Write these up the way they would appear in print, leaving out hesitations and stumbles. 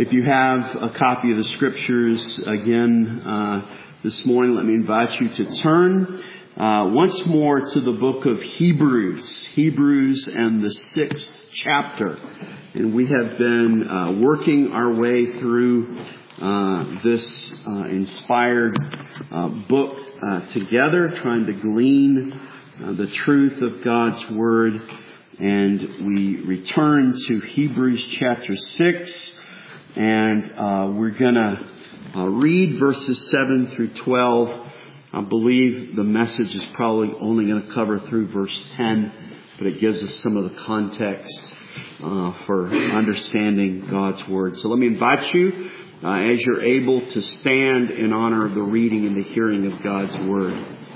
If you have a copy of the Scriptures, again, this morning, let me invite you to turn once more to the book of Hebrews and the 6th chapter. And we have been working our way through this inspired book together, trying to glean the truth of God's Word. And we return to Hebrews chapter 6. And we're going to read verses 7 through 12. I believe the message is probably only going to cover through verse 10, but it gives us some of the context for understanding God's Word. So let me invite you, as you're able, to stand in honor of the reading and the hearing of God's Word.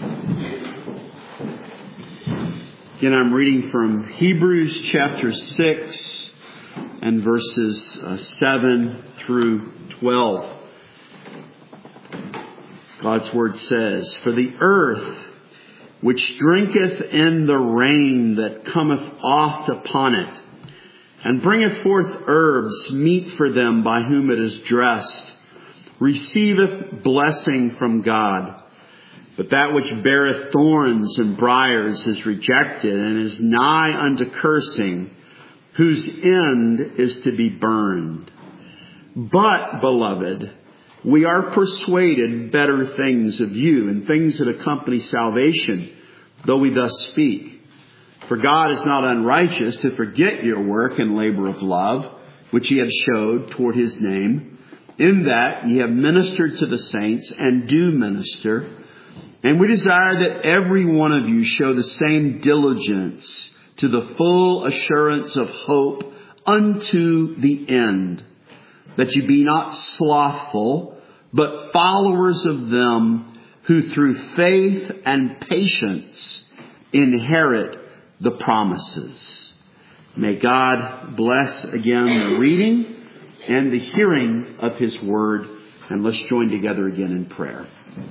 Again, I'm reading from Hebrews chapter 6. And verses 7 through 12. God's Word says, "For the earth, which drinketh in the rain that cometh oft upon it, and bringeth forth herbs, meat for them by whom it is dressed, receiveth blessing from God. But that which beareth thorns and briars is rejected, and is nigh unto cursing, whose end is to be burned. But, beloved, we are persuaded better things of you, and things that accompany salvation, though we thus speak. For God is not unrighteous to forget your work and labor of love, which ye have showed toward his name, in that ye have ministered to the saints, and do minister. And we desire that every one of you show the same diligence to the full assurance of hope unto the end, that you be not slothful, but followers of them who through faith and patience inherit the promises." May God bless again the reading and the hearing of his word. And let's join together again in prayer.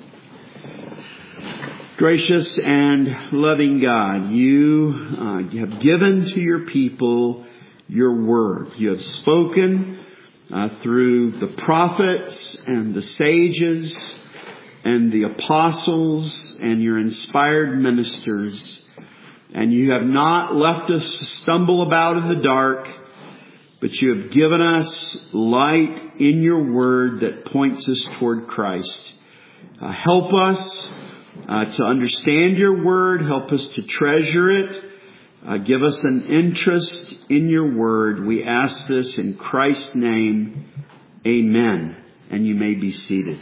Gracious and loving God, you have given to your people your word. You have spoken through the prophets and the sages and the apostles and your inspired ministers. And you have not left us to stumble about in the dark, but you have given us light in your word that points us toward Christ. Help us to understand your word. Help us to treasure it. Give us an interest in your word. We ask this in Christ's name. Amen. And you may be seated.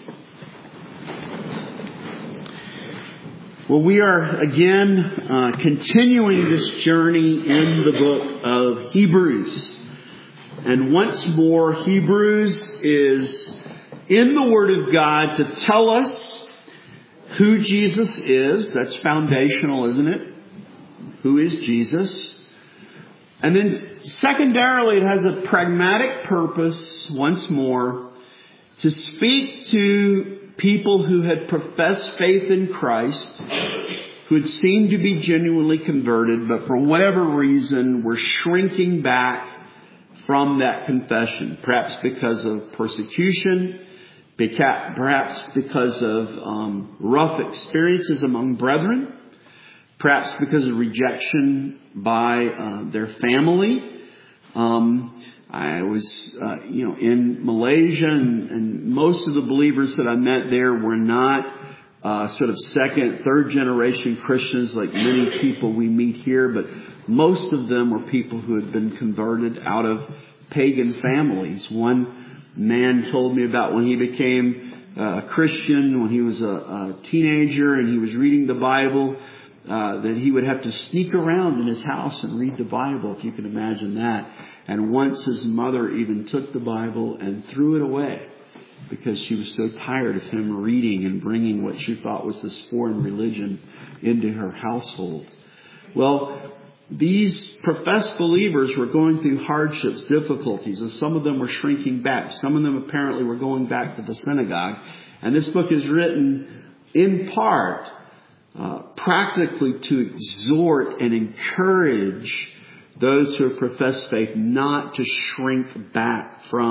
Well, we are again continuing this journey in the book of Hebrews. And once more, Hebrews is in the Word of God to tell us who Jesus is. That's foundational, isn't it? Who is Jesus? And then secondarily, it has a pragmatic purpose, once more, to speak to people who had professed faith in Christ, who had seemed to be genuinely converted, but for whatever reason were shrinking back from that confession. Perhaps because of persecution, perhaps because of rough experiences among brethren, perhaps because of rejection by their family. I was, in Malaysia, and most of the believers that I met there were not sort of second, third generation Christians like many people we meet here, but most of them were people who had been converted out of pagan families. One man told me about when he became a Christian when he was a teenager and he was reading the Bible, that he would have to sneak around in his house and read the Bible, if you can imagine that. And once his mother even took the Bible and threw it away because she was so tired of him reading and bringing what she thought was this foreign religion into her household. Well, these professed believers were going through hardships, difficulties, and some of them were shrinking back. Some of them apparently were going back to the synagogue. And this book is written in part practically to exhort and encourage those who have professed faith not to shrink back from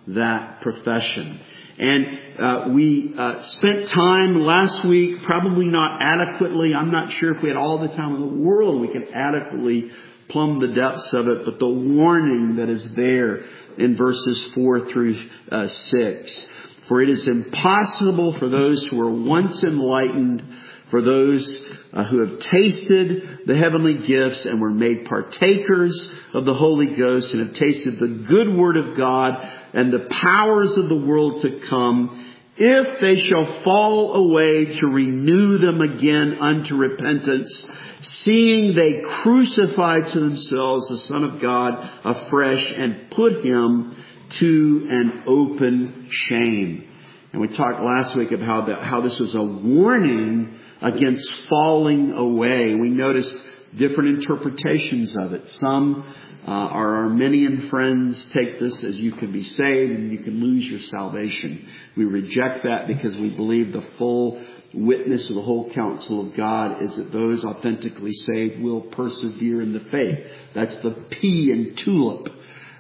that profession. And we spent time last week, probably not adequately. I'm not sure if we had all the time in the world we could adequately plumb the depths of it, but the warning that is there in verses 4 through 6. For it is impossible for those who were once enlightened, for those who have tasted the heavenly gifts and were made partakers of the Holy Ghost and have tasted the good word of God and the powers of the world to come, if they shall fall away, to renew them again unto repentance, seeing they crucify to themselves the Son of God afresh and put him to an open shame. And we talked last week about how this was a warning against falling away. We noticed different interpretations of it. Some our Arminian friends take this as you can be saved and you can lose your salvation. We reject that because we believe the full witness of the whole counsel of God is that those authentically saved will persevere in the faith. That's the P in TULIP.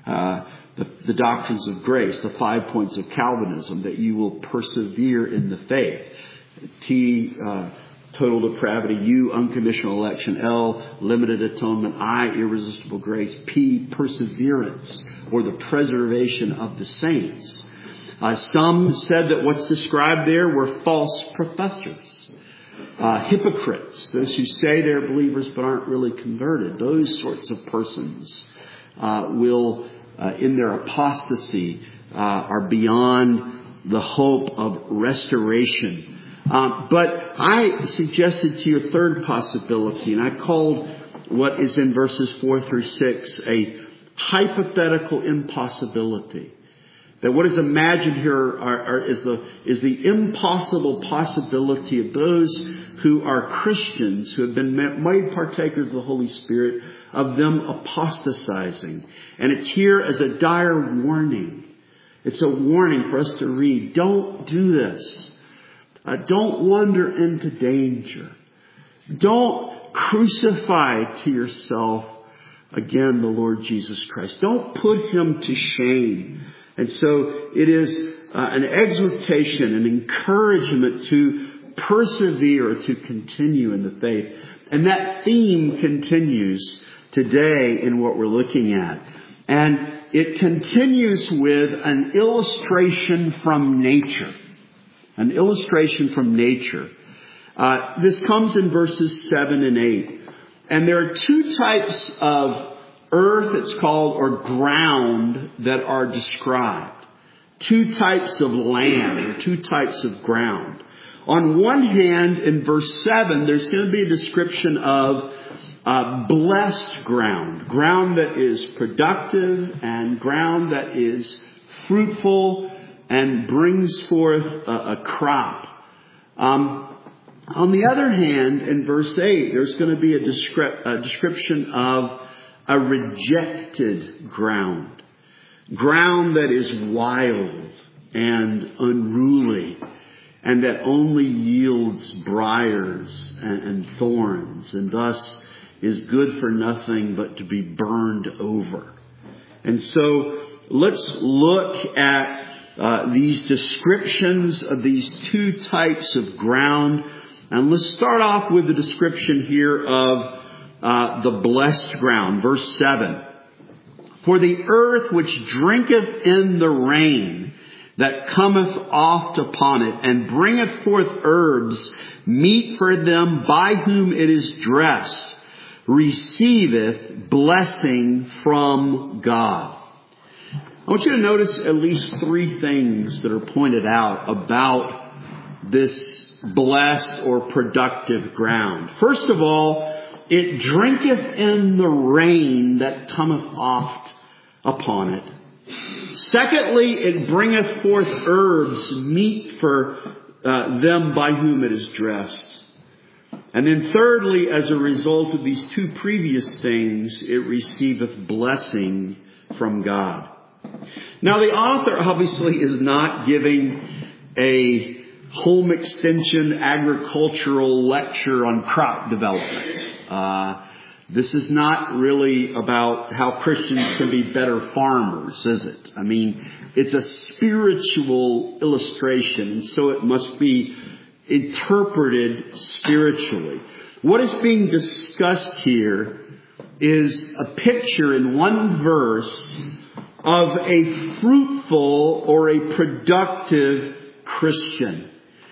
The doctrines of grace, the 5 points of Calvinism, that you will persevere in the faith. T, total depravity. U, unconditional election. L, limited atonement. I, irresistible grace. P, perseverance, or the preservation of the saints. Some said that what's described there were false professors, hypocrites, those who say they're believers but aren't really converted. Those sorts of persons will, in their apostasy, are beyond the hope of restoration. But I suggested to you a third possibility, and I called what is in verses 4 through 6 a hypothetical impossibility. That what is imagined here is the impossible possibility of those who are Christians, who have been made partakers of the Holy Spirit, of them apostatizing. And it's here as a dire warning. It's a warning for us to read. Don't do this. Don't wander into danger. Don't crucify to yourself again the Lord Jesus Christ. Don't put him to shame. And so it is an exhortation, an encouragement to persevere, to continue in the faith. And that theme continues today in what we're looking at. And it continues with an illustration from nature. An illustration from nature. This comes in verses 7 and 8. And there are two types of earth, it's called, or ground, that are described. Two types of land, or two types of ground. On one hand, in verse 7, there's going to be a description of blessed ground. Ground that is productive and ground that is fruitful and brings forth a crop. On the other hand, in verse 8, there's going to be a description of a rejected ground. Ground that is wild and unruly and that only yields briars and thorns and thus is good for nothing but to be burned over. And so let's look at these descriptions of these two types of ground. And let's start off with the description here of the blessed ground. Verse 7. For the earth which drinketh in the rain that cometh oft upon it, and bringeth forth herbs, meat for them by whom it is dressed, receiveth blessing from God. I want you to notice at least three things that are pointed out about this blessed or productive ground. First of all, it drinketh in the rain that cometh oft upon it. Secondly, it bringeth forth herbs, meat for them by whom it is dressed. And then thirdly, as a result of these two previous things, it receiveth blessing from God. Now the author obviously is not giving a home extension agricultural lecture on crop development. This is not really about how Christians can be better farmers, is it? I mean, it's a spiritual illustration, and so it must be interpreted spiritually. What is being discussed here is a picture in one verse of a fruitful or a productive Christian.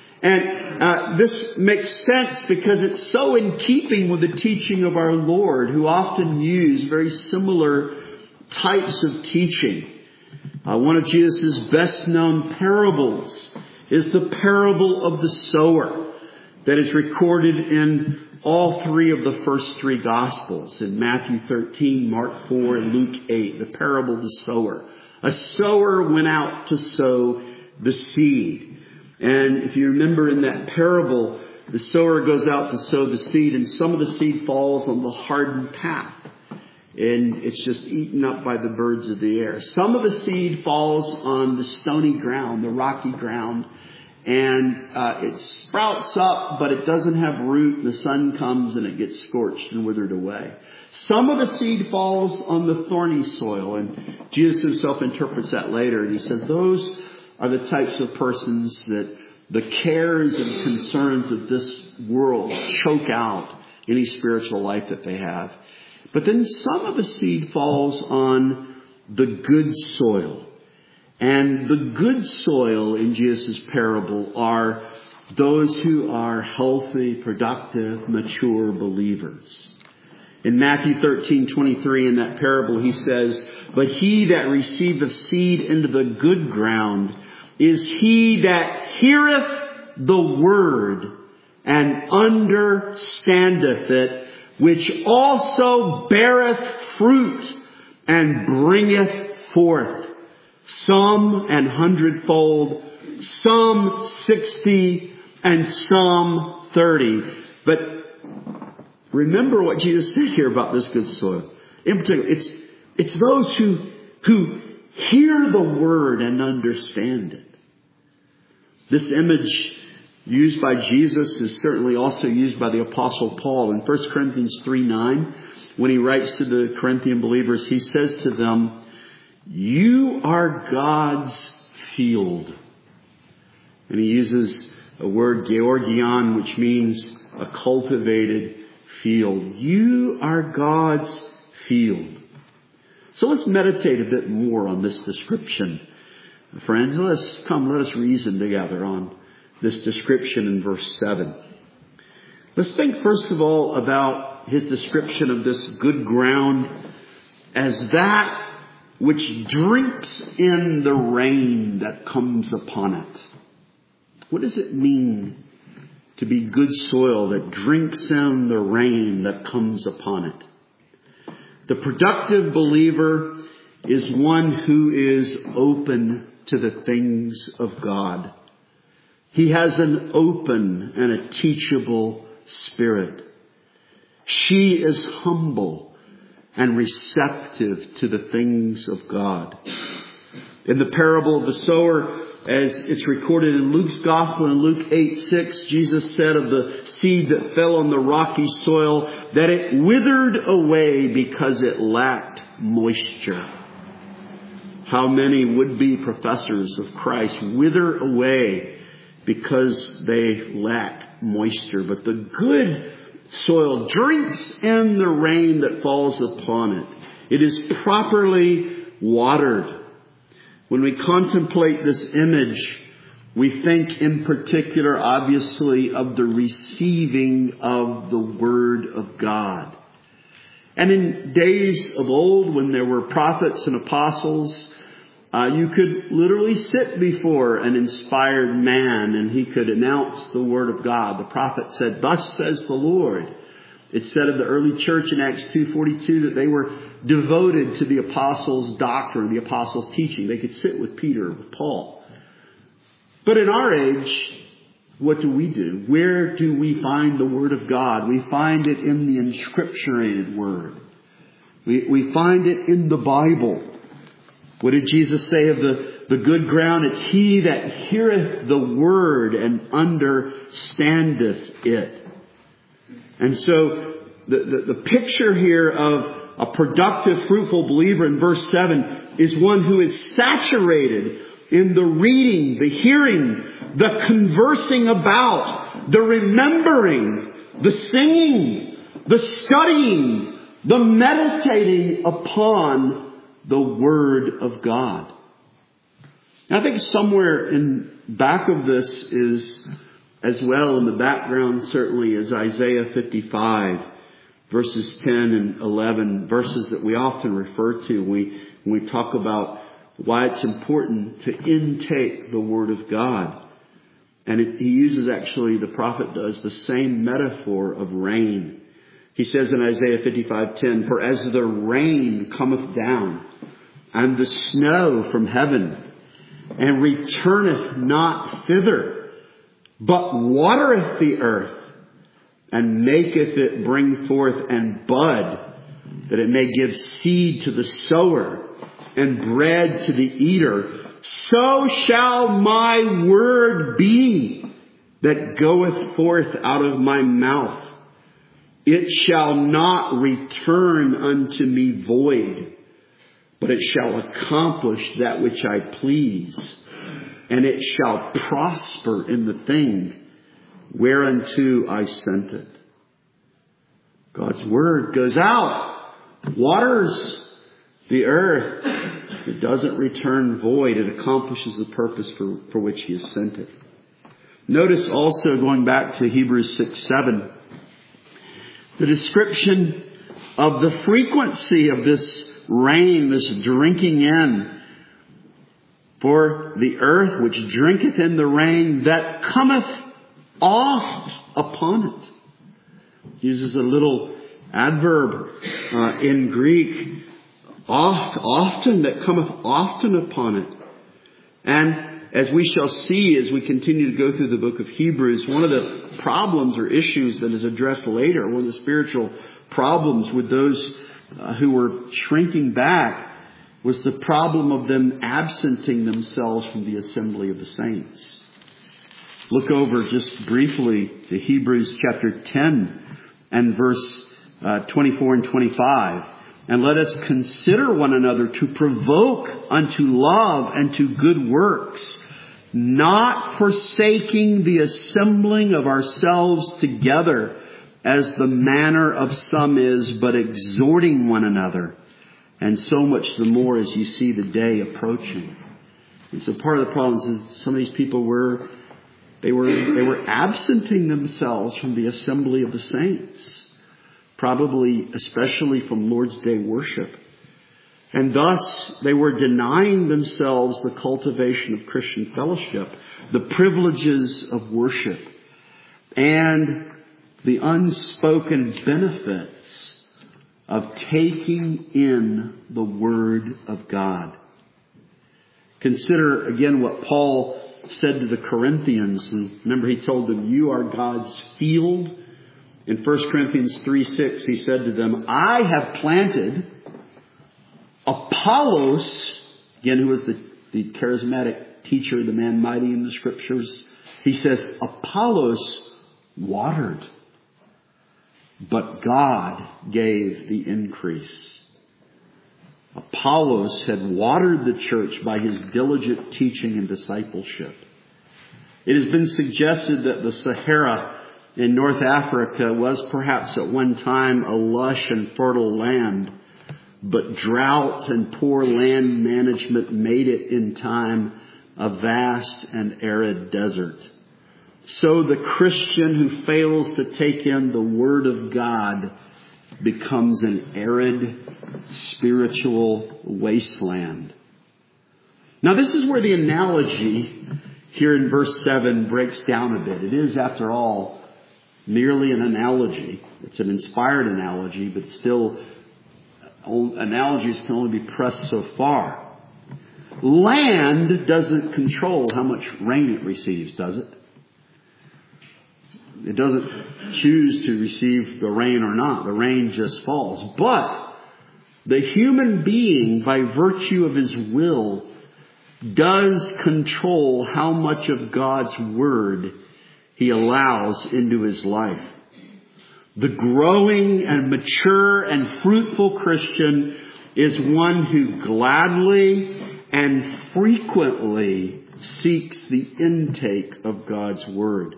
And this makes sense because it's so in keeping with the teaching of our Lord, who often used very similar types of teaching. One of Jesus' best known parables is the parable of the sower that is recorded in all three of the first three Gospels, in Matthew 13, Mark 4, and Luke 8, the parable of the sower. A sower went out to sow the seed. And if you remember in that parable, the sower goes out to sow the seed, and some of the seed falls on the hardened path. And it's just eaten up by the birds of the air. Some of the seed falls on the stony ground, the rocky ground. And it sprouts up, but it doesn't have root. The sun comes and it gets scorched and withered away. Some of the seed falls on the thorny soil. And Jesus himself interprets that later. And he says those are the types of persons that the cares and concerns of this world choke out any spiritual life that they have. But then some of the seed falls on the good soil. And the good soil in Jesus' parable are those who are healthy, productive, mature believers. In Matthew 13:23, in that parable, he says, "But he that receiveth seed into the good ground is he that heareth the word and understandeth it, which also beareth fruit and bringeth forth some an hundredfold, some 60, and some 30. But remember what Jesus said here about this good soil. In particular, it's those who hear the word and understand it. This image used by Jesus is certainly also used by the Apostle Paul. In 1 Corinthians 3:9, when he writes to the Corinthian believers, he says to them, "You are God's field." And he uses a word, georgion, which means a cultivated field. You are God's field. So let's meditate a bit more on this description. Friends, let us reason together on this description in verse 7. Let's think first of all about his description of this good ground as that which drinks in the rain that comes upon it. What does it mean to be good soil that drinks in the rain that comes upon it? The productive believer is one who is open to the things of God. He has an open and a teachable spirit. She is humble and receptive to the things of God. In the parable of the sower, as it's recorded in Luke's Gospel in Luke 8:6, Jesus said of the seed that fell on the rocky soil that it withered away because it lacked moisture. How many would-be professors of Christ wither away because they lack moisture? But the good soil drinks in the rain that falls upon it. It is properly watered. When we contemplate this image, we think in particular, obviously, of the receiving of the Word of God. And in days of old, when there were prophets and apostles, you could literally sit before an inspired man and he could announce the Word of God. The prophet said, "Thus says the Lord." It said of the early church in Acts 2:42 that they were devoted to the apostles' doctrine, the apostles' teaching. They could sit with Peter, with Paul. But in our age, what do? Where do we find the Word of God? We find it in the inscripturated Word. We find it in the Bible. What did Jesus say of the good ground? It's he that heareth the word and understandeth it. And so the picture here of a productive, fruitful believer in verse 7 is one who is saturated in the reading, the hearing, the conversing about, the remembering, the singing, the studying, the meditating upon the Word of God. And I think somewhere in back of this is, as well in the background certainly, is Isaiah 55, verses 10 and 11, verses that we often refer to when we talk about why it's important to intake the Word of God. And he uses, actually, the prophet does, the same metaphor of rain. He says in Isaiah 55:10, "For as the rain cometh down, and the snow from heaven, and returneth not thither, but watereth the earth, and maketh it bring forth and bud, that it may give seed to the sower, and bread to the eater, so shall my word be that goeth forth out of my mouth. It shall not return unto me void, but it shall accomplish that which I please, and it shall prosper in the thing whereunto I sent it." God's Word goes out, waters the earth. It doesn't return void. It accomplishes the purpose for which He has sent it. Notice also, going back to Hebrews 6:7, the description of the frequency of this rain, this drinking in. "For the earth which drinketh in the rain that cometh oft upon it." Uses a little adverb in Greek. Often, that cometh often upon it. And as we shall see as we continue to go through the book of Hebrews, one of the problems or issues that is addressed later, one of the spiritual problems with those who were shrinking back, was the problem of them absenting themselves from the assembly of the saints. Look over just briefly to Hebrews chapter 10 and verse 24 and 25. "And let us consider one another to provoke unto love and to good works, not forsaking the assembling of ourselves together, as the manner of some is, but exhorting one another, and so much the more as you see the day approaching." And so part of the problem is some of these people were absenting themselves from the assembly of the saints, probably especially from Lord's Day worship. And thus they were denying themselves the cultivation of Christian fellowship, the privileges of worship, and the unspoken benefits of taking in the Word of God. Consider again what Paul said to the Corinthians. And remember, he told them, "You are God's field." In 1 Corinthians 3:6, he said to them, "I have planted, Apollos," again, who was the charismatic teacher, the man mighty in the Scriptures. He says, "Apollos watered, but God gave the increase." Apollos had watered the church by his diligent teaching and discipleship. It has been suggested that the Sahara in North Africa was perhaps at one time a lush and fertile land, but drought and poor land management made it in time a vast and arid desert. So the Christian who fails to take in the Word of God becomes an arid spiritual wasteland. Now this is where the analogy here in verse 7 breaks down a bit. It is, after all, merely an analogy. It's an inspired analogy, but still analogies can only be pressed so far. Land doesn't control how much rain it receives, does it? It doesn't choose to receive the rain or not. The rain just falls. But the human being, by virtue of his will, does control how much of God's Word he allows into his life. The growing and mature and fruitful Christian is one who gladly and frequently seeks the intake of God's Word.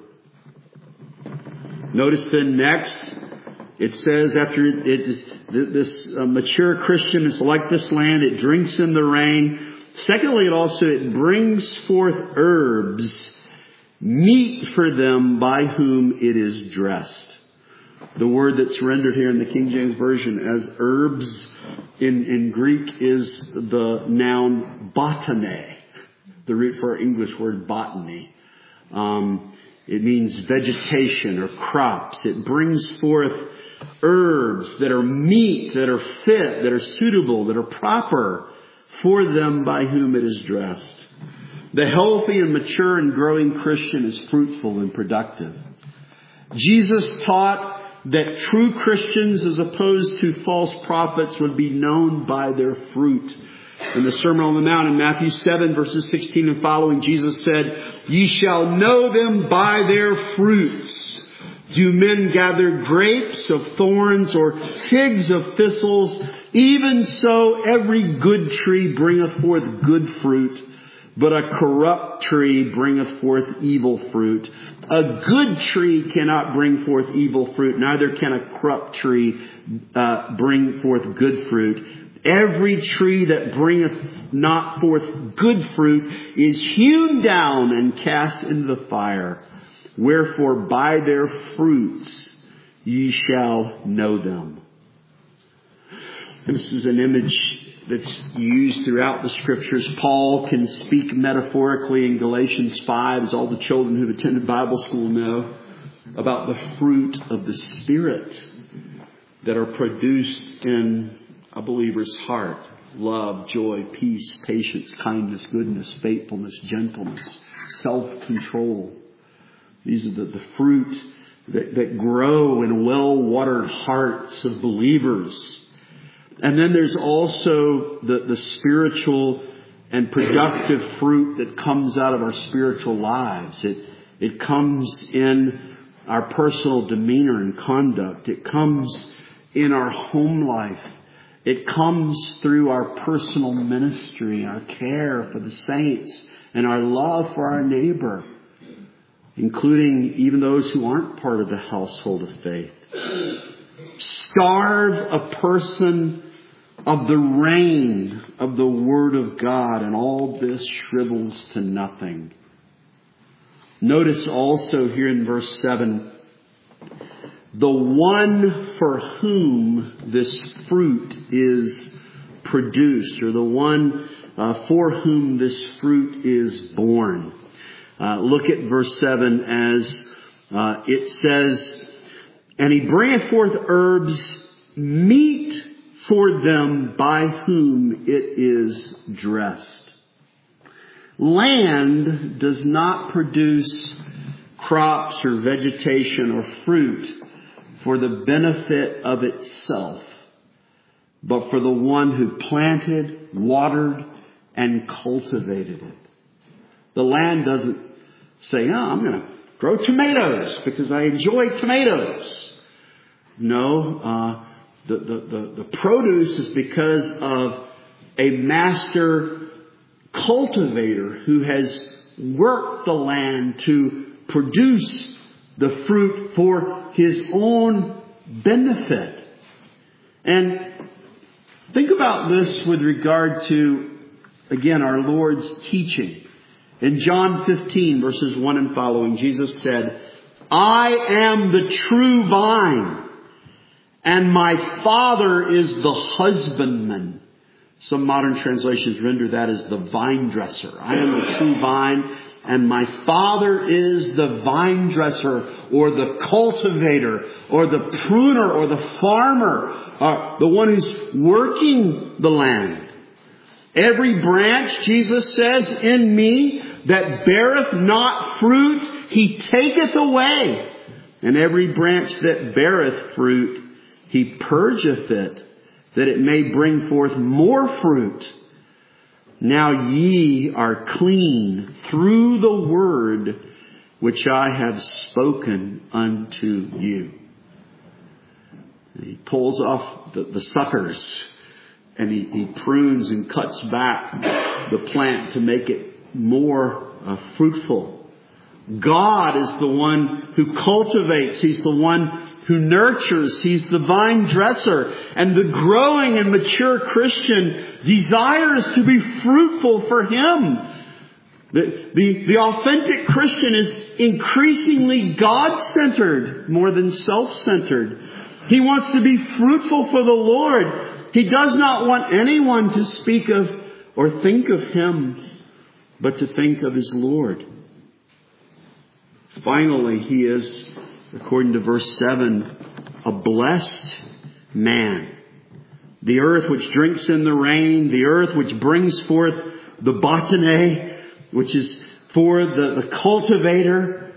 Notice then next, it says after this mature Christian is like this land, it drinks in the rain. Secondly, it brings forth herbs, meat for them by whom it is dressed. The word that's rendered here in the King James Version as herbs in Greek is the noun botany, the root for our English word botany. It means vegetation or crops. It brings forth herbs that are meat, that are fit, that are suitable, that are proper for them by whom it is dressed. The healthy and mature and growing Christian is fruitful and productive. Jesus taught that true Christians, as opposed to false prophets, would be known by their fruit. In the Sermon on the Mount in Matthew 7 verses 16 and following, Jesus said, "Ye shall know them by their fruits. Do men gather grapes of thorns or figs of thistles? Even so every good tree bringeth forth good fruit, but a corrupt tree bringeth forth evil fruit. A good tree cannot bring forth evil fruit, neither can a corrupt tree bring forth good fruit. Every tree that bringeth not forth good fruit is hewn down and cast into the fire. Wherefore by their fruits ye shall know them." This is an image that's used throughout the Scriptures. Paul can speak metaphorically in Galatians 5, as all the children who've attended Bible school know, about the fruit of the Spirit that are produced in a believer's heart. Love, joy, peace, patience, kindness, goodness, faithfulness, gentleness, self-control. These are the fruit that grow in well-watered hearts of believers. And then there's also the spiritual and productive fruit that comes out of our spiritual lives. It comes in our personal demeanor and conduct. It comes in our home life. It comes through our personal ministry, our care for the saints, and our love for our neighbor, including even those who aren't part of the household of faith. Starve a person of the rain of the Word of God, and all this shrivels to nothing. Notice also here in verse 7, the one for whom this fruit is produced, or the one for whom this fruit is born. Look at verse 7 as it says, "And he bringeth forth herbs, meat for them by whom it is dressed." Land does not produce crops or vegetation or fruit for the benefit of itself, but for the one who planted, watered, and cultivated it. The land doesn't say, "Oh, I'm going to grow tomatoes because I enjoy tomatoes." No, the produce is because of a master cultivator who has worked the land to produce the fruit for his own benefit. And think about this with regard to, again, our Lord's teaching. In John 15, verses 1 and following, Jesus said, "I am the true vine, and my Father is the husbandman." Some modern translations render that as the vine dresser. "I am the true vine, and my Father is the vine dresser," or the cultivator, or the pruner, or the farmer, the one who's working the land. "Every branch," Jesus says, "in me that beareth not fruit, he taketh away. And every branch that beareth fruit, he purgeth it, that it may bring forth more fruit. Now ye are clean through the word which I have spoken unto you." He pulls off the suckers and he prunes and cuts back the plant to make it more fruitful. God is the one who cultivates. He's the one who nurtures. He's the vine dresser. And the growing and mature Christian desires to be fruitful for Him. The authentic Christian is increasingly God-centered more than self-centered. He wants to be fruitful for the Lord. He does not want anyone to speak of or think of Him, but to think of His Lord. Finally, he is, according to verse 7, a blessed man. The earth which drinks in the rain, the earth which brings forth the botany, which is for the cultivator.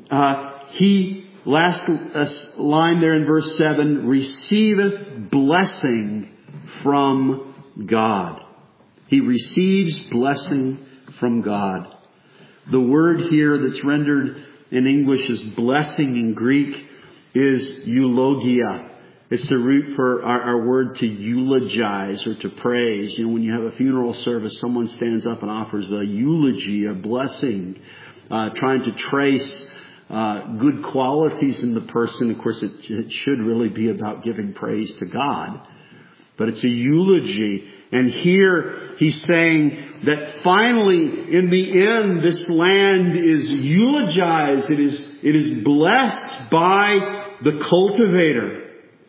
Last line there in verse 7, receiveth blessing from God. He receives blessing from God. The word here that's rendered in English as blessing in Greek is eulogia. It's the root for our word to eulogize or to praise. When you have a funeral service, someone stands up and offers a eulogy, a blessing, trying to trace good qualities in the person. Of course, it should really be about giving praise to God. But it's a eulogy. And here he's saying that finally, in the end, this land is eulogized. It is blessed by the cultivator.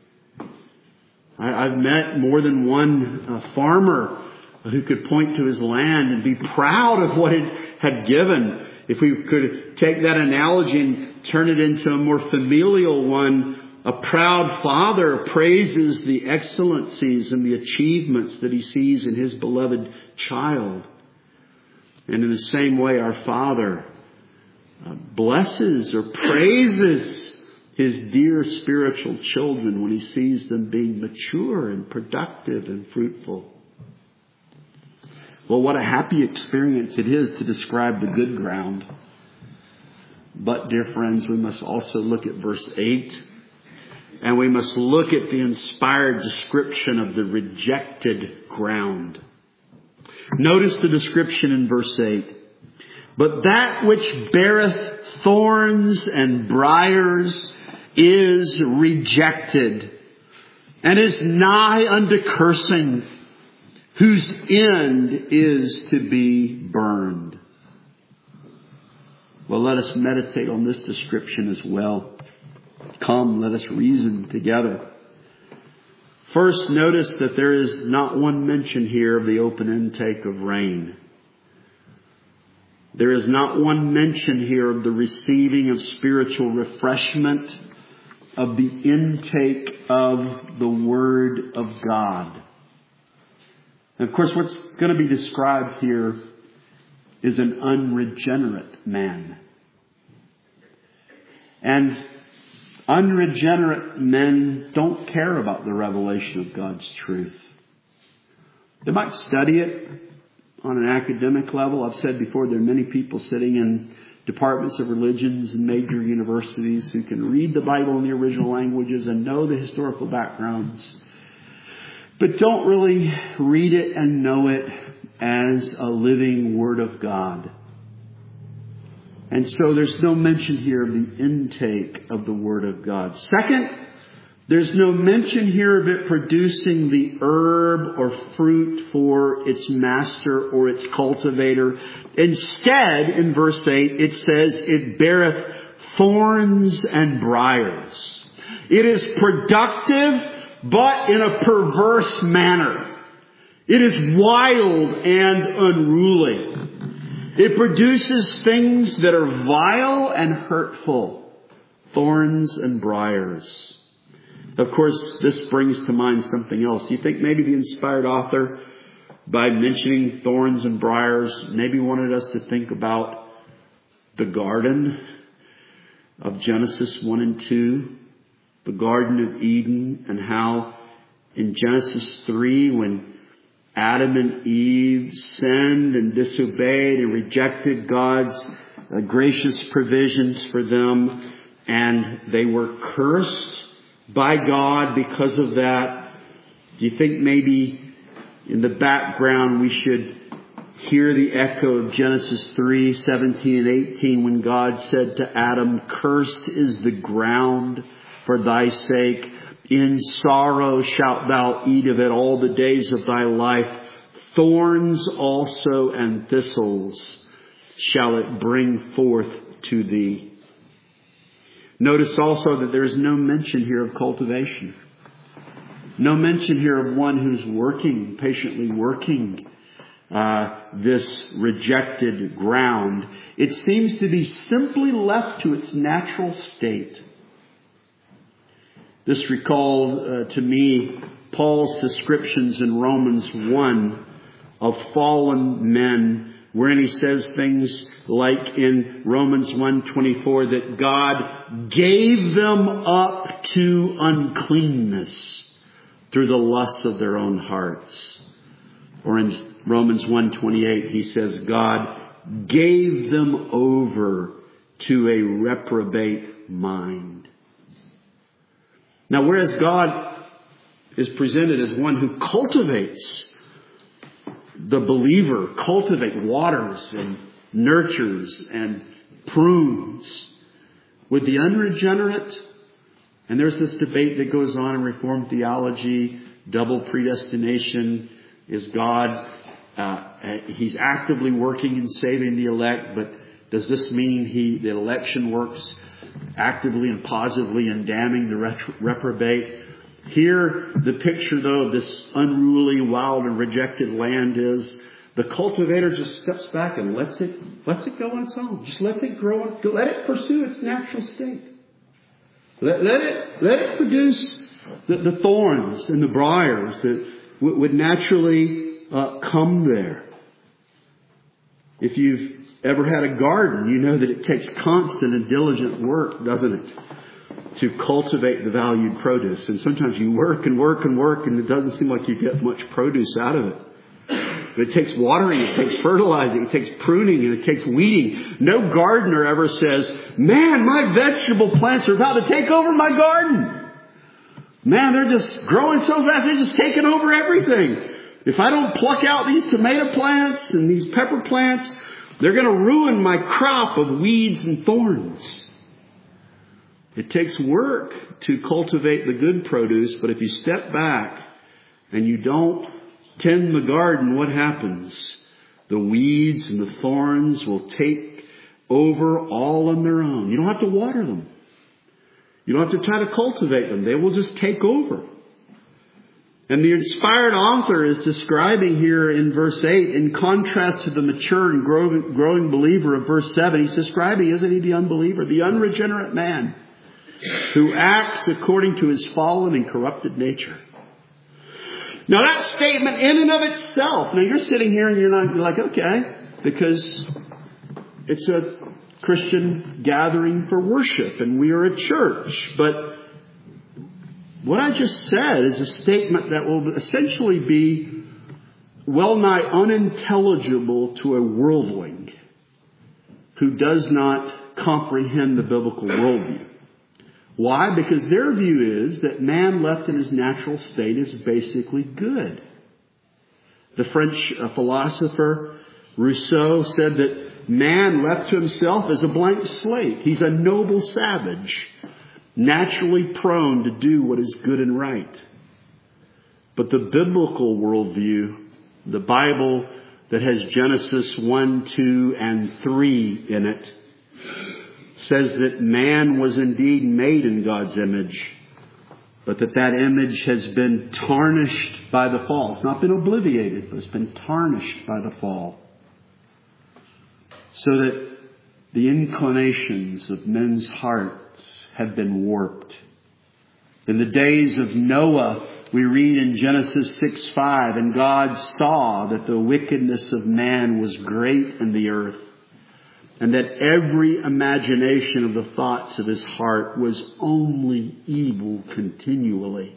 I've met more than one farmer who could point to his land and be proud of what it had given. If we could take that analogy and turn it into a more familial one, a proud father praises the excellencies and the achievements that he sees in his beloved child. And in the same way, our Father blesses or praises His dear spiritual children when He sees them being mature and productive and fruitful. Well, what a happy experience it is to describe the good ground. But, dear friends, we must also look at verse 8. And we must look at the inspired description of the rejected ground. Notice the description in verse 8. But that which beareth thorns and briars is rejected, and is nigh unto cursing, whose end is to be burned. Well, let us meditate on this description as well. Come, let us reason together. First, notice that there is not one mention here of the open intake of rain. There is not one mention here of the receiving of spiritual refreshment, of the intake of the Word of God. And of course, what's going to be described here is an unregenerate man. And unregenerate men don't care about the revelation of God's truth. They might study it on an academic level. I've said before, there are many people sitting in departments of religions and major universities who can read the Bible in the original languages and know the historical backgrounds, but don't really read it and know it as a living Word of God. And so there's no mention here of the intake of the Word of God. Second, there's no mention here of it producing the herb or fruit for its master or its cultivator. Instead, in verse 8, it says it beareth thorns and briars. It is productive, but in a perverse manner. It is wild and unruly. It produces things that are vile and hurtful. Thorns and briars. Of course, this brings to mind something else. You think maybe the inspired author, by mentioning thorns and briars, maybe wanted us to think about the garden of Genesis 1 and 2, the Garden of Eden, and how in Genesis 3, when Adam and Eve sinned and disobeyed and rejected God's gracious provisions for them, and they were cursed by God because of that? Do you think maybe in the background we should hear the echo of Genesis 3:17 and 18 when God said to Adam, "Cursed is the ground for thy sake. In sorrow shalt thou eat of it all the days of thy life. Thorns also and thistles shall it bring forth to thee." Notice also that there is no mention here of cultivation. No mention here of one who's working, patiently working this rejected ground. It seems to be simply left to its natural state. This recalled to me Paul's descriptions in Romans 1 of fallen men, wherein he says things like in Romans 1:24 that God gave them up to uncleanness through the lust of their own hearts. Or in Romans 1:28 he says God gave them over to a reprobate mind. Now, whereas God is presented as one who cultivates the believer, waters and nurtures and prunes, with the unregenerate, and there's this debate that goes on in Reformed theology, double predestination, is God, He's actively working in saving the elect, but does this mean the election works actively and positively in damning the reprobate? Here, the picture, though, of this unruly, wild, and rejected land is the cultivator just steps back and lets it go on its own. Just lets it grow. Let it pursue its natural state. Let it produce the thorns and the briars that would naturally come there. If you've ever had a garden, you know that it takes constant and diligent work, doesn't it, to cultivate the valued produce. And sometimes you work and work and work, and it doesn't seem like you get much produce out of it. But it takes watering, it takes fertilizing, it takes pruning, and it takes weeding. No gardener ever says, "Man, my vegetable plants are about to take over my garden. Man, they're just growing so fast, they're just taking over everything. If I don't pluck out these tomato plants and these pepper plants, they're going to ruin my crop of weeds and thorns." It takes work to cultivate the good produce, but if you step back and you don't tend the garden, what happens? The weeds and the thorns will take over all on their own. You don't have to water them. You don't have to try to cultivate them. They will just take over. And the inspired author is describing here in verse 8, in contrast to the mature and growing believer of verse 7, he's describing, isn't he, the unbeliever, the unregenerate man who acts according to his fallen and corrupted nature. Now that statement in and of itself, now you're sitting here and you're like, okay, because it's a Christian gathering for worship and we are a church. But what I just said is a statement that will essentially be well nigh unintelligible to a worldling who does not comprehend the biblical worldview. Why? Because their view is that man left in his natural state is basically good. The French philosopher Rousseau said that man left to himself is a blank slate. He's a noble savage, naturally prone to do what is good and right. But the biblical worldview, the Bible that has Genesis 1, 2, and 3 in it, says that man was indeed made in God's image, but that image has been tarnished by the fall. It's not been obliterated, but it's been tarnished by the fall. So that the inclinations of men's hearts have been warped. In the days of Noah, we read in Genesis 6:5, and God saw that the wickedness of man was great in the earth, and that every imagination of the thoughts of his heart was only evil continually.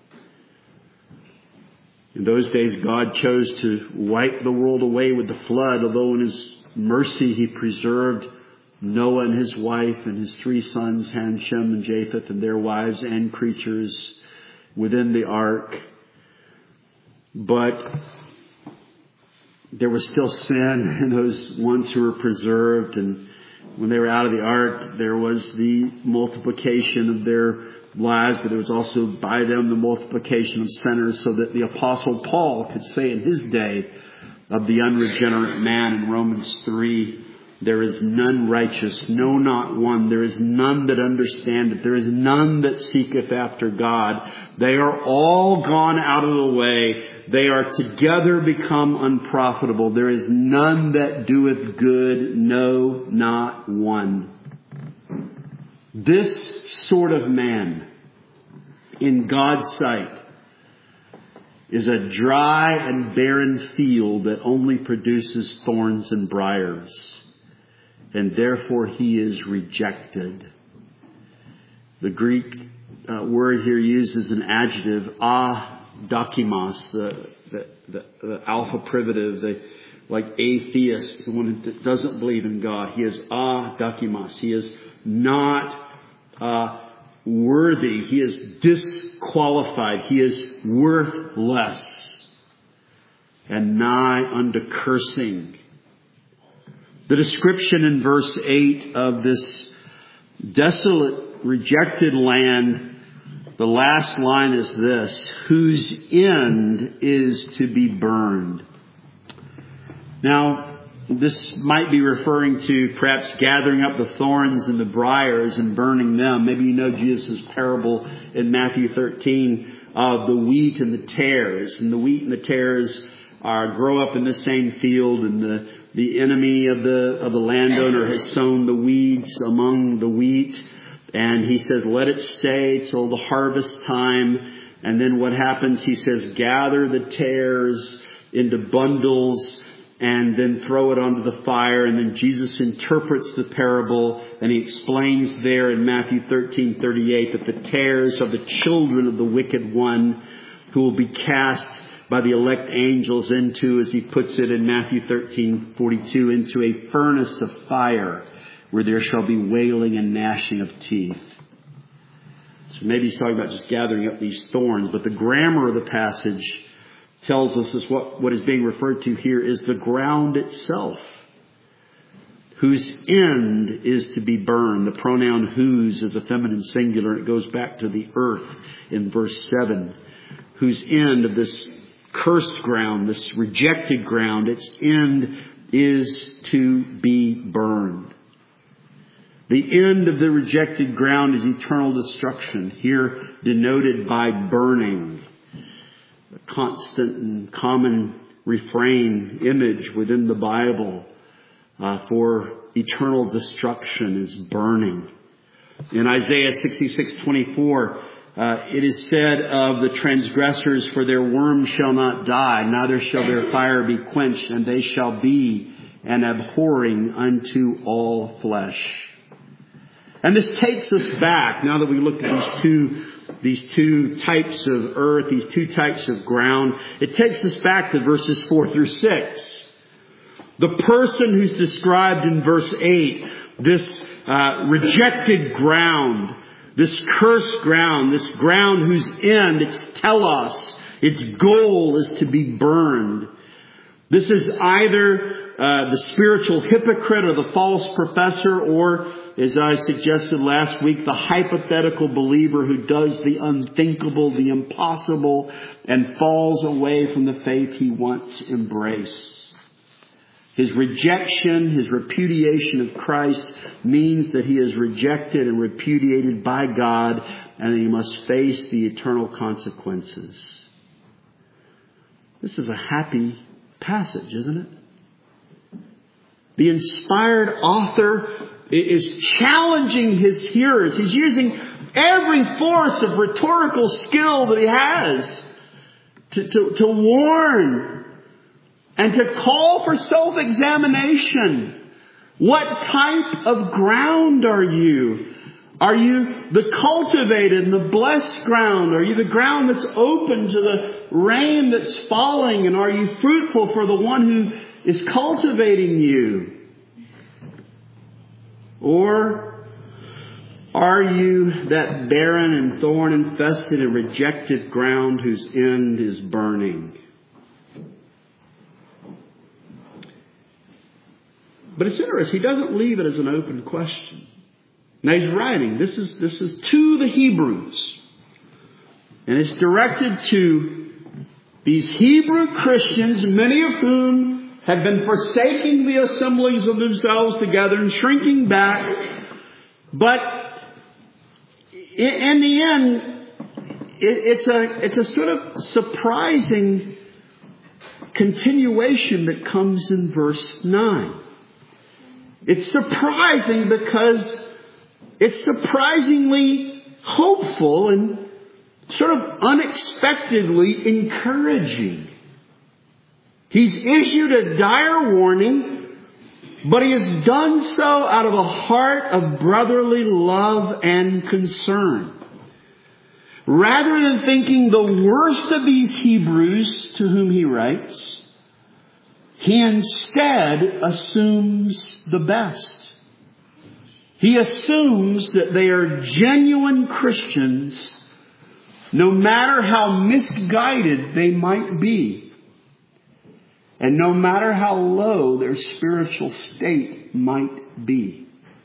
In those days, God chose to wipe the world away with the flood, although in his mercy he preserved Noah and his wife and his 3 sons, Ham, Shem, and Japheth, and their wives and creatures within the ark. But there was still sin in those ones who were preserved. And when they were out of the ark, there was the multiplication of their lives, but there was also by them the multiplication of sinners, so that the Apostle Paul could say in his day of the unregenerate man in Romans 3, there is none righteous, no, not one. There is none that understandeth. There is none that seeketh after God. They are all gone out of the way. They are together become unprofitable. There is none that doeth good, no, not one. This sort of man, in God's sight, is a dry and barren field that only produces thorns and briars. And therefore he is rejected. The Greek word here used as an adjective, adokimos, the alpha privative, like atheist, the one that doesn't believe in God. He is adokimos. He is not worthy. He is disqualified. He is worthless and nigh unto cursing. The description in verse 8 of this desolate, rejected land, the last line is this: whose end is to be burned. Now, this might be referring to perhaps gathering up the thorns and the briars and burning them. Maybe you know Jesus' parable in Matthew 13 of the wheat and the tares. And the wheat and the tares grow up in the same field, and the enemy of the landowner has sown the weeds among the wheat. And he says, let it stay till the harvest time. And then what happens? He says, gather the tares into bundles and then throw it onto the fire. And then Jesus interprets the parable, and he explains there in Matthew 13:38 that the tares are the children of the wicked one, who will be cast by the elect angels into, as he puts it in Matthew 13:42, into a furnace of fire, where there shall be wailing and gnashing of teeth. So maybe he's talking about just gathering up these thorns, but the grammar of the passage tells us is what is being referred to here is the ground itself, whose end is to be burned. The pronoun whose is a feminine singular. It goes back to the earth in verse 7. Whose end of this cursed ground, this rejected ground, its end is to be burned. The end of the rejected ground is eternal destruction, here denoted by burning. A constant and common refrain, image within the Bible for eternal destruction is burning. In Isaiah 66:24, it is said of the transgressors, for their worm shall not die, neither shall their fire be quenched, and they shall be an abhorring unto all flesh. And this takes us back, now that we look at these two types of earth, these two types of ground, it takes us back to verses 4 through 6. The person who's described in verse 8, this rejected ground, this cursed ground, this ground whose end, its telos, its goal is to be burned. This is either the spiritual hypocrite or the false professor, or, as I suggested last week, the hypothetical believer who does the unthinkable, the impossible, and falls away from the faith he once embraced. His rejection, his repudiation of Christ means that he is rejected and repudiated by God, and he must face the eternal consequences. This is a happy passage, isn't it? The inspired author is challenging his hearers. He's using every force of rhetorical skill that he has to warn and to call for self-examination. What type of ground are you? Are you the cultivated and the blessed ground? Are you the ground that's open to the rain that's falling? And are you fruitful for the one who is cultivating you? Or are you that barren and thorn-infested and rejected ground whose end is burning? But it's interesting. He doesn't leave it as an open question. Now he's writing. This is to the Hebrews. And it's directed to these Hebrew Christians, many of whom have been forsaking the assemblies of themselves together and shrinking back. But in the end, it's a sort of surprising continuation that comes in verse 9. It's surprising because it's surprisingly hopeful and sort of unexpectedly encouraging. He's issued a dire warning, but he has done so out of a heart of brotherly love and concern. Rather than thinking the worst of these Hebrews to whom he writes, he instead assumes the best. He assumes that they are genuine Christians, no matter how misguided they might be, and no matter how low their spiritual state might be.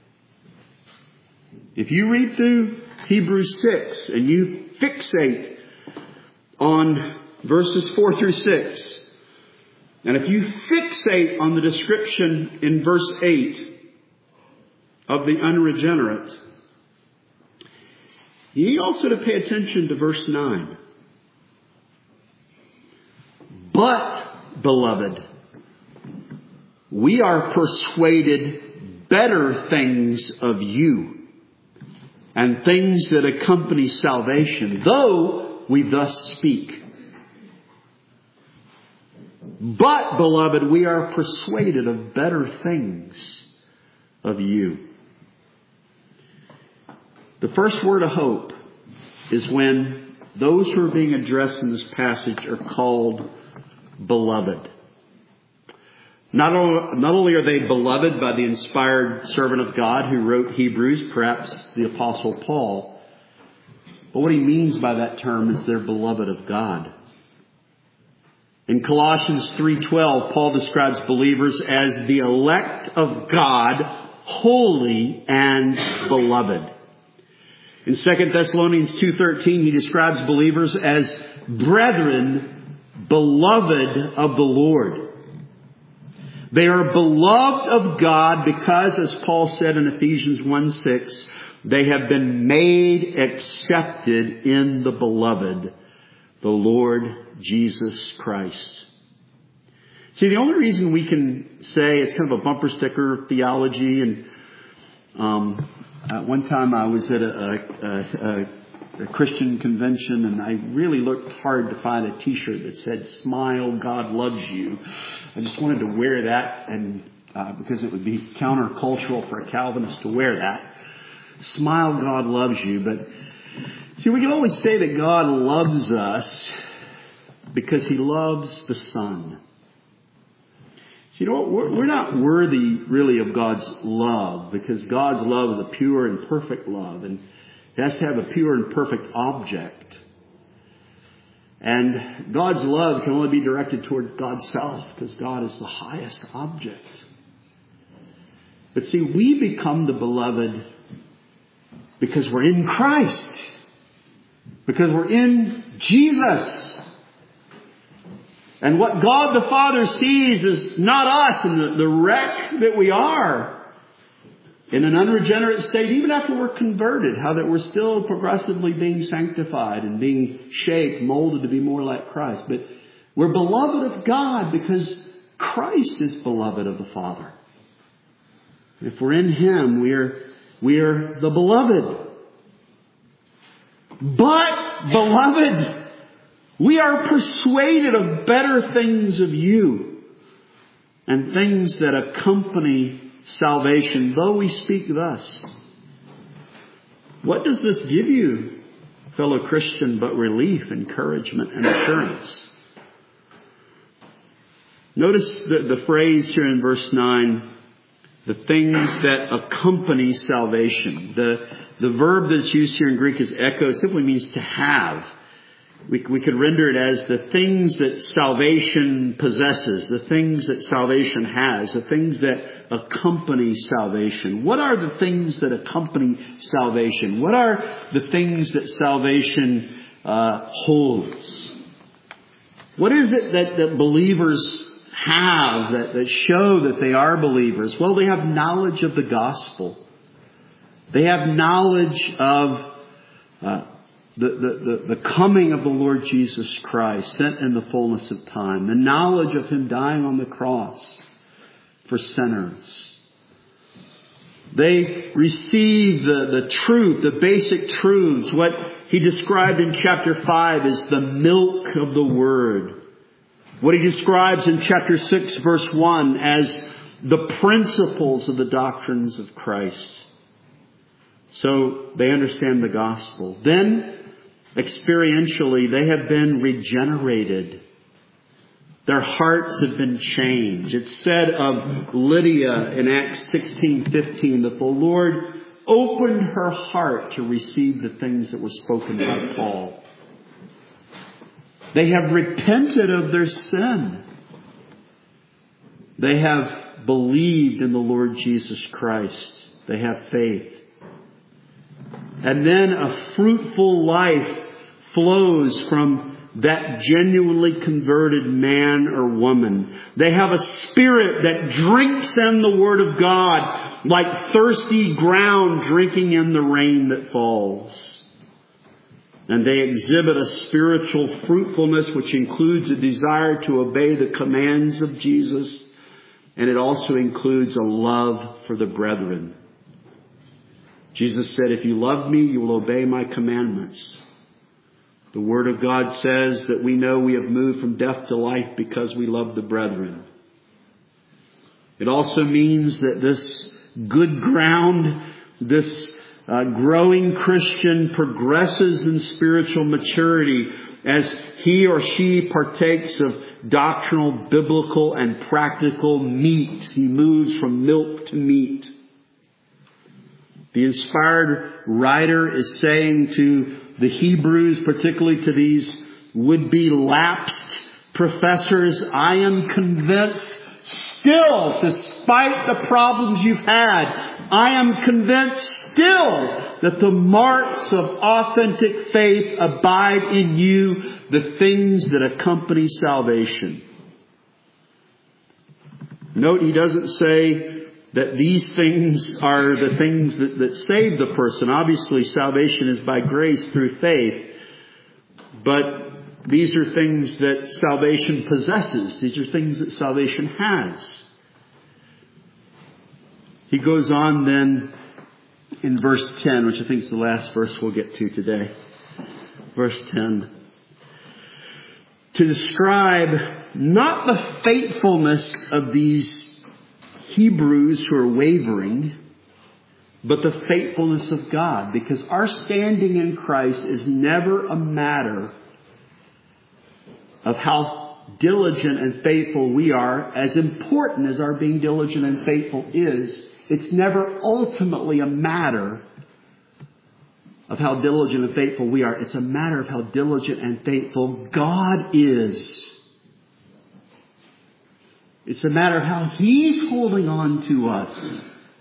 If you read through Hebrews 6 and you fixate on verses 4 through 6, and if you fixate on the description in verse 8 of the unregenerate, you need also to pay attention to verse 9. But, beloved, we are persuaded better things of you and things that accompany salvation, though we thus speak. But, beloved, we are persuaded of better things of you. The first word of hope is when those who are being addressed in this passage are called beloved. Not only are they beloved by the inspired servant of God who wrote Hebrews, perhaps the Apostle Paul, but what he means by that term is they're beloved of God. In Colossians 3:12, Paul describes believers as the elect of God, holy and beloved. In 2 Thessalonians 2:13, he describes believers as brethren, beloved of the Lord. They are beloved of God because, as Paul said in Ephesians 1:6, they have been made accepted in the beloved, the Lord Jesus Christ. See, the only reason we can say it's kind of a bumper sticker theology, and one time I was at a Christian convention and I really looked hard to find a t-shirt that said, "Smile, God loves you." I just wanted to wear that, and because it would be countercultural for a Calvinist to wear that. Smile, God loves you. But see, we can always say that God loves us because he loves the Son. So, you know what? We're not worthy really of God's love, because God's love is a pure and perfect love, and it has to have a pure and perfect object. And God's love can only be directed toward God's self, because God is the highest object. But see, we become the beloved because we're in Christ. Because we're in Jesus. And what God the Father sees is not us and the wreck that we are in an unregenerate state, even after we're converted, how that we're still progressively being sanctified and being shaped, molded to be more like Christ. But we're beloved of God because Christ is beloved of the Father. If we're in him, we are the beloved. But, beloved, we are persuaded of better things of you and things that accompany salvation, though we speak thus. What does this give you, fellow Christian, but relief, encouragement, and assurance? Notice the phrase here in verse 9, The things that accompany salvation. The verb that's used here in Greek is echo. It simply means to have. We could render it as the things that salvation possesses, the things that salvation has, the things that accompany salvation. What are the things that accompany salvation? What are the things that salvation holds? What is it that believers have that show that they are believers? Well, they have knowledge of the gospel. They have knowledge of the coming of the Lord Jesus Christ, sent in the fullness of time. The knowledge of Him dying on the cross for sinners. They receive the truth, the basic truths, what he described in chapter 5 as the milk of the Word. What he describes in chapter 6 verse 1 as the principles of the doctrines of Christ. So they understand the gospel. Then, experientially, they have been regenerated. Their hearts have been changed. It's said of Lydia in Acts 16:15 that the Lord opened her heart to receive the things that were spoken by Paul. They have repented of their sin. They have believed in the Lord Jesus Christ. They have faith. And then a fruitful life flows from that genuinely converted man or woman. They have a spirit that drinks in the Word of God like thirsty ground drinking in the rain that falls. And they exhibit a spiritual fruitfulness which includes a desire to obey the commands of Jesus. And it also includes a love for the brethren. Jesus said, if you love me, you will obey my commandments. The Word of God says that we know we have moved from death to life because we love the brethren. It also means that this good ground, this growing Christian progresses in spiritual maturity as he or she partakes of doctrinal, biblical, and practical meat. He moves from milk to meat. The inspired writer is saying to the Hebrews, particularly to these would-be lapsed professors, I am convinced still, despite the problems you've had, I am convinced still that the marks of authentic faith abide in you, the things that accompany salvation. Note, he doesn't say that these things are the things that save the person. Obviously, salvation is by grace through faith. But these are things that salvation possesses. These are things that salvation has. He goes on then in verse 10, which I think is the last verse we'll get to today. Verse 10. To describe not the faithfulness of these Hebrews who are wavering, but the faithfulness of God. Because our standing in Christ is never a matter of how diligent and faithful we are. As important as our being diligent and faithful is, it's never ultimately a matter of how diligent and faithful we are. It's a matter of how diligent and faithful God is. It's a matter of how He's holding on to us.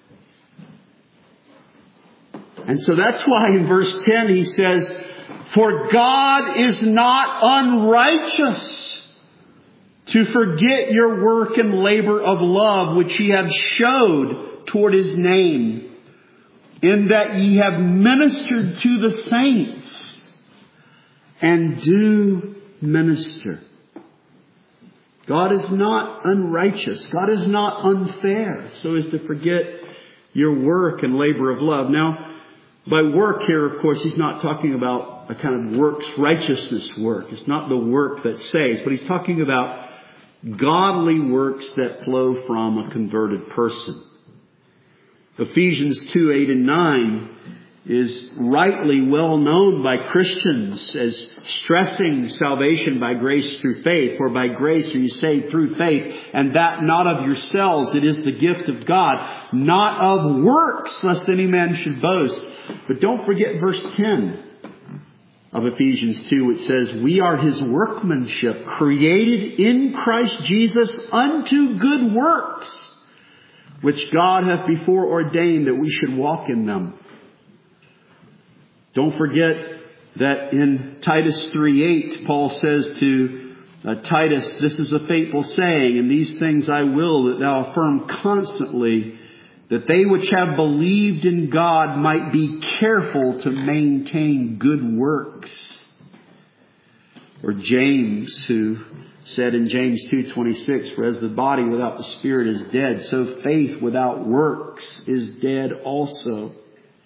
And so that's why in verse 10 he says, for God is not unrighteous to forget your work and labor of love which ye have showed toward His name, in that ye have ministered to the saints and do minister. God is not unrighteous. God is not unfair so as to forget your work and labor of love. Now, by work here, of course, he's not talking about a kind of works righteousness work. It's not the work that saves, but he's talking about godly works that flow from a converted person. Ephesians 2:8 and 9 is rightly well known by Christians as stressing salvation by grace through faith. For by grace are you saved through faith, and that not of yourselves. It is the gift of God, not of works, lest any man should boast. But don't forget verse 10 of Ephesians 2, which says, we are His workmanship, created in Christ Jesus unto good works, which God hath before ordained that we should walk in them. Don't forget that in Titus 3:8, Paul says to Titus, this is a faithful saying, and these things I will that thou affirm constantly, that they which have believed in God might be careful to maintain good works. Or James, who said in James 2:26, for as the body without the spirit is dead, so faith without works is dead also.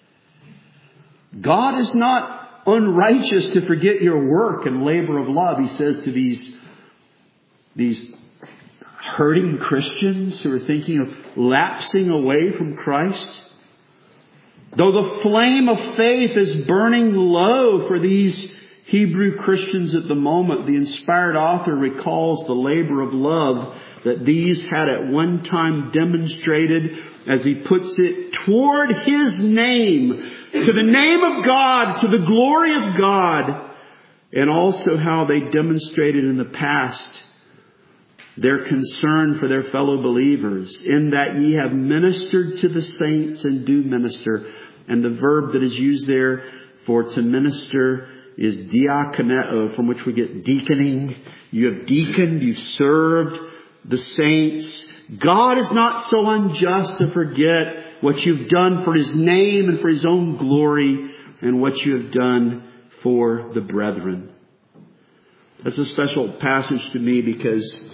God is not unrighteous to forget your work and labor of love. He says to these hurting Christians who are thinking of lapsing away from Christ. Though the flame of faith is burning low for these Hebrew Christians at the moment, the inspired author recalls the labor of love that these had at one time demonstrated, as he puts it, toward His name, to the name of God, to the glory of God, and also how they demonstrated in the past their concern for their fellow believers, in that ye have ministered to the saints and do minister. And the verb that is used there for to minister is diakoneo, from which we get deaconing. You have deaconed, you've served the saints. God is not so unjust to forget what you've done for His name and for His own glory, and what you have done for the brethren. That's a special passage to me because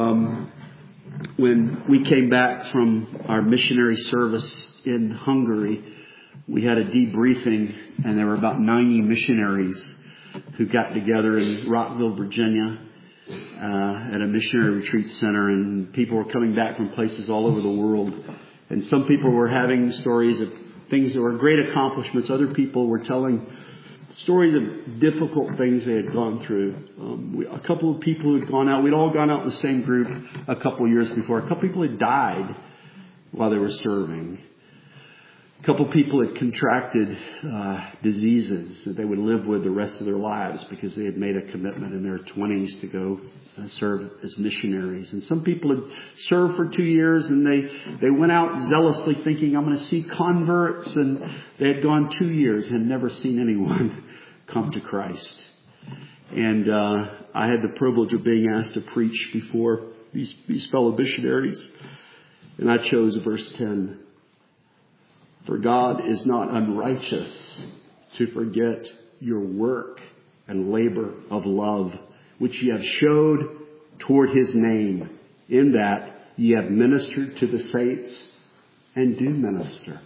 when we came back from our missionary service in Hungary, we had a debriefing, and there were about 90 missionaries who got together in Rockville, Virginia, at a missionary retreat center, and people were coming back from places all over the world. And some people were having stories of things that were great accomplishments. Other people were telling stories of difficult things they had gone through. A couple of people who had gone out, we'd all gone out in the same group a couple of years before. A couple of people had died while they were serving. A couple of people had contracted diseases that they would live with the rest of their lives because they had made a commitment in their 20s to go serve as missionaries. And some people had served for 2 years, and they went out zealously thinking, I'm going to see converts. And they had gone 2 years and had never seen anyone come to Christ. And I had the privilege of being asked to preach before these fellow missionaries. And I chose verse 10. For God is not unrighteous to forget your work and labor of love, which ye have showed toward His name, in that ye have ministered to the saints and do minister.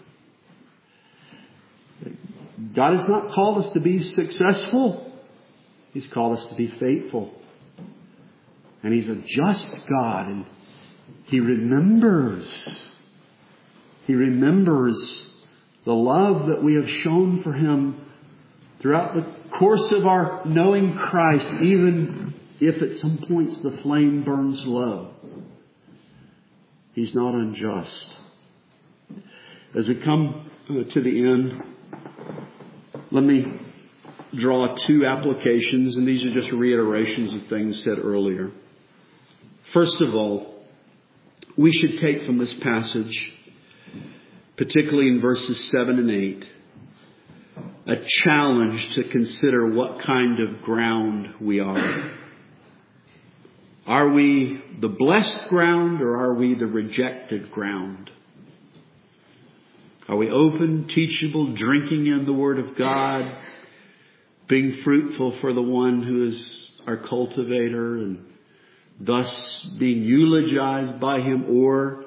God has not called us to be successful. He's called us to be faithful. And He's a just God, and He remembers the love that we have shown for Him throughout the course of our knowing Christ, even if at some points the flame burns low. He's not unjust. As we come to the end, let me draw two applications, and these are just reiterations of things said earlier. First of all, we should take from this passage, particularly in verses 7 and 8, a challenge to consider what kind of ground we are. Are we the blessed ground, or are we the rejected ground? Are we open, teachable, drinking in the Word of God, being fruitful for the one who is our cultivator, and thus being eulogized by Him? Or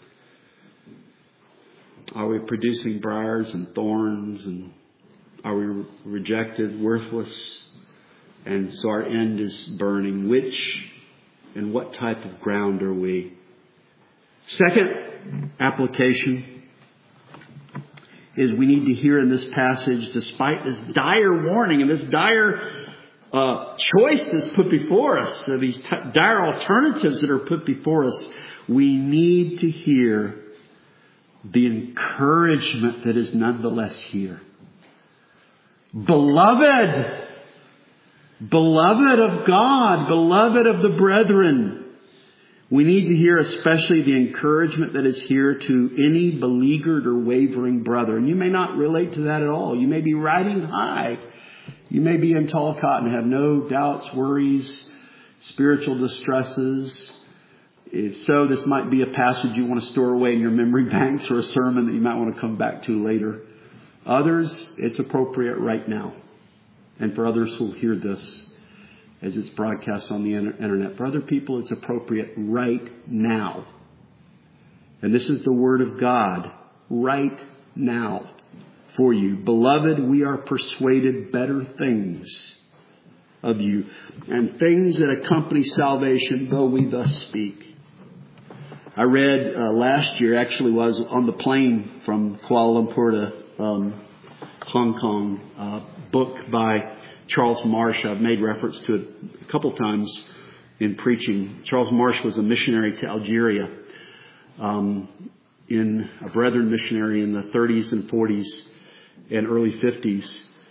are we producing briars and thorns, and are we rejected, worthless, and so our end is burning? Which and what type of ground are we? Second application is we need to hear in this passage, despite this dire warning and this dire choice that's put before us, these dire alternatives that are put before us, we need to hear the encouragement that is nonetheless here. Beloved of God, beloved of the brethren, we need to hear especially the encouragement that is here to any beleaguered or wavering brother. And you may not relate to that at all. You may be riding high. You may be in Talcott and have no doubts, worries, spiritual distresses. If so, this might be a passage you want to store away in your memory banks, or a sermon that you might want to come back to later. Others, it's appropriate right now. And for others who will hear this as it's broadcast on the internet. For other people, it's appropriate right now. And this is the Word of God right now for you. Beloved, we are persuaded better things of you, and things that accompany salvation, though we thus speak. I read last year, actually was on the plane from Kuala Lumpur to Hong Kong, a book by Charles Marsh. I've made reference to it a couple times in preaching. Charles Marsh was a missionary to Algeria, in a Brethren missionary in the 30s and 40s and early 50s.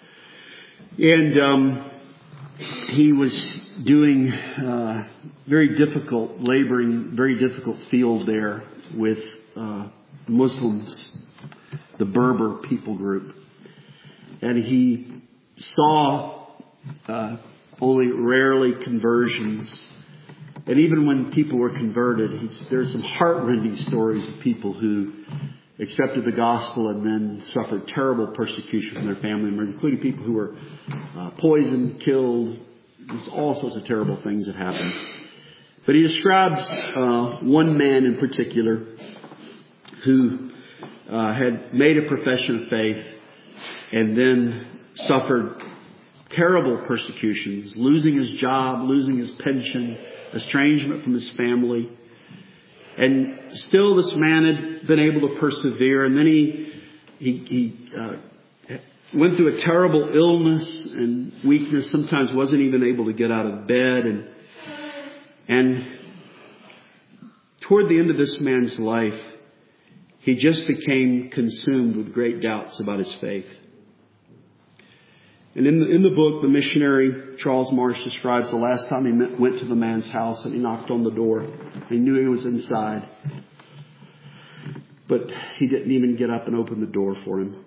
And he was doing very difficult field there with Muslims, the Berber people group. And he saw only rarely conversions. And even when people were converted, there's some heartrending stories of people who accepted the gospel and then suffered terrible persecution from their family members, including people who were poisoned, killed. There's all sorts of terrible things that happened. But he describes one man in particular who had made a profession of faith and then suffered terrible persecutions, losing his job, losing his pension, estrangement from his family. And still this man had been able to persevere. And then he went through a terrible illness and weakness, sometimes wasn't even able to get out of bed. And toward the end of this man's life, he just became consumed with great doubts about his faith. And in the book, the missionary Charles Marsh describes the last time he went to the man's house and he knocked on the door. He knew he was inside, but he didn't even get up and open the door for him.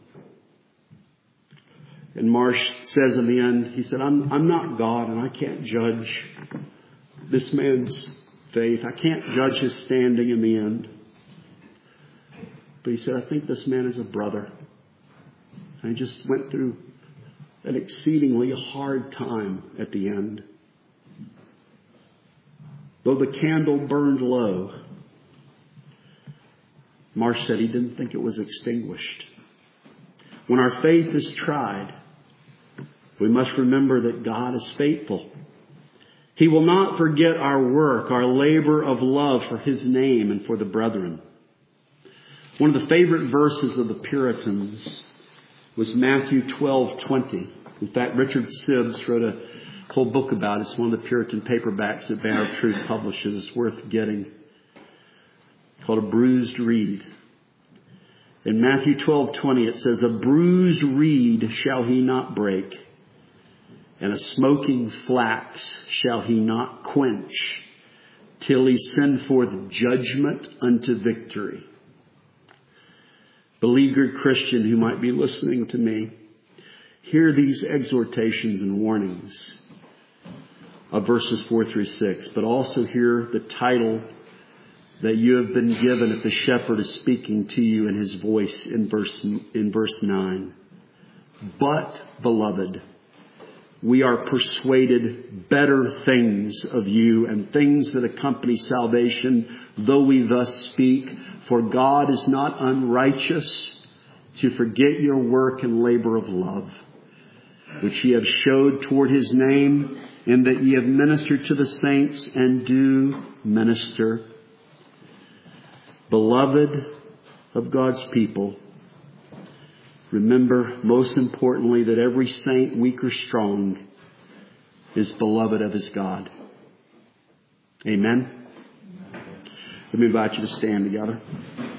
And Marsh says in the end, he said, I'm not God and I can't judge this man's faith. I can't judge his standing in the end. But he said, I think this man is a brother. And he just went through an exceedingly hard time at the end. Though the candle burned low, Marsh said he didn't think it was extinguished. When our faith is tried, we must remember that God is faithful. He will not forget our work, our labor of love for His name and for the brethren. One of the favorite verses of the Puritans was Matthew 12:20. In fact, Richard Sibbs wrote a whole book about it. It's one of the Puritan paperbacks that Banner of Truth publishes. It's worth getting. Called A Bruised Reed. In Matthew 12:20 it says, a bruised reed shall he not break, and a smoking flax shall he not quench, till he send forth judgment unto victory. Beleaguered Christian who might be listening to me, hear these exhortations and warnings of verses 4 through 6, but also hear the title that you have been given if the shepherd is speaking to you in his voice in verse 9. But, beloved, we are persuaded better things of you and things that accompany salvation, though we thus speak. For God is not unrighteous to forget your work and labor of love, which ye have showed toward His name, in that ye have ministered to the saints and do minister. Beloved of God's people, remember, most importantly, that every saint, weak or strong, is beloved of his God. Amen. Let me invite you to stand together.